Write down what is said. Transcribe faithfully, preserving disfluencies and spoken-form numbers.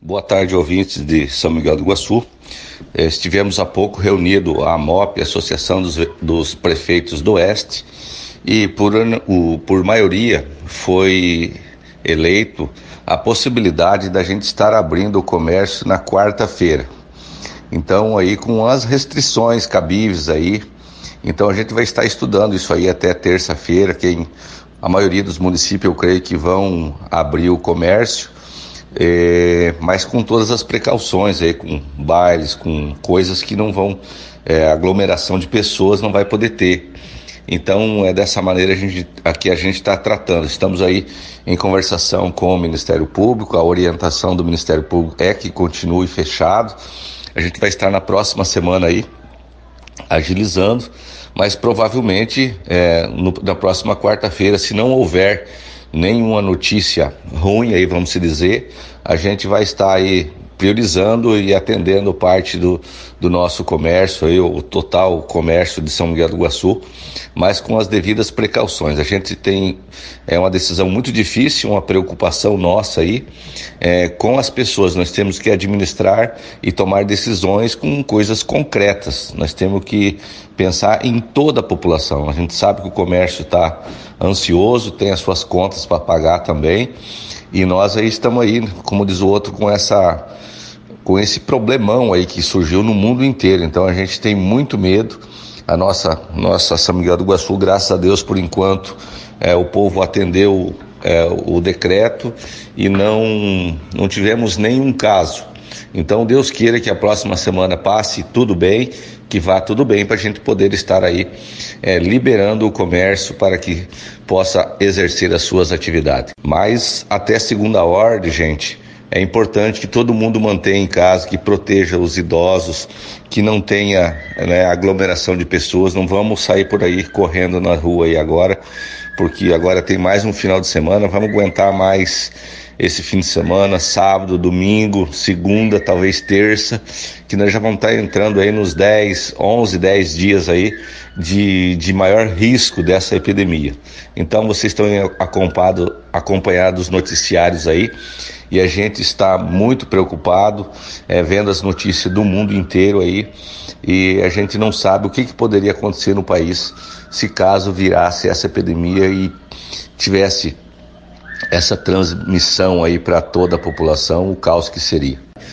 Boa tarde, ouvintes de São Miguel do Iguaçu. Estivemos há pouco reunido a AMOP, Associação dos, dos Prefeitos do Oeste, e por, o, por maioria foi eleito a possibilidade da gente estar abrindo o comércio na quarta-feira. Então, aí com as restrições cabíveis aí, então a gente vai estar estudando isso aí até terça-feira. Quem, a maioria dos municípios, eu creio que vão abrir o comércio, É, mas com todas as precauções aí, com bailes, com coisas que não vão, é, aglomeração de pessoas não vai poder ter. Então é dessa maneira a gente, aqui a gente está tratando. Estamos aí em conversação com o Ministério Público. A orientação do Ministério Público é que continue fechado. A gente vai estar na próxima semana aí agilizando, mas provavelmente é, no, na próxima quarta-feira, se não houver nenhuma notícia ruim, aí vamos se dizer, a gente vai estar aí priorizando e atendendo parte do, do nosso comércio, aí, o total comércio de São Miguel do Iguaçu, mas com as devidas precauções. A gente tem é uma decisão muito difícil, uma preocupação nossa aí é, com as pessoas. Nós temos que administrar e tomar decisões com coisas concretas. Nós temos que pensar em toda a população. A gente sabe que o comércio está ansioso, tem as suas contas para pagar também, e nós aí estamos aí, como diz o outro, com essa com esse problemão aí que surgiu no mundo inteiro. Então a gente tem muito medo. A nossa, nossa São Miguel do Iguaçu, graças a Deus, por enquanto, é, o povo atendeu é, o decreto e não, não tivemos nenhum caso. Então Deus queira que a próxima semana passe tudo bem, que vá tudo bem, para a gente poder estar aí é, liberando o comércio para que possa exercer as suas atividades. Mas até segunda ordem, gente, é importante que todo mundo mantenha em casa, que proteja os idosos, que não tenha, né, aglomeração de pessoas. Não vamos sair por aí correndo na rua aí agora, porque agora tem mais um final de semana, vamos aguentar mais esse fim de semana, sábado, domingo, segunda, talvez terça, que nós já vamos estar entrando aí nos dez, onze, dez dias aí de, de maior risco dessa epidemia. Então vocês estão acompanhado, acompanhando os noticiários aí, e a gente está muito preocupado, é, vendo as notícias do mundo inteiro aí, e a gente não sabe o que, que poderia acontecer no país se caso virasse essa epidemia e tivesse essa transmissão aí para toda a população, o caos que seria.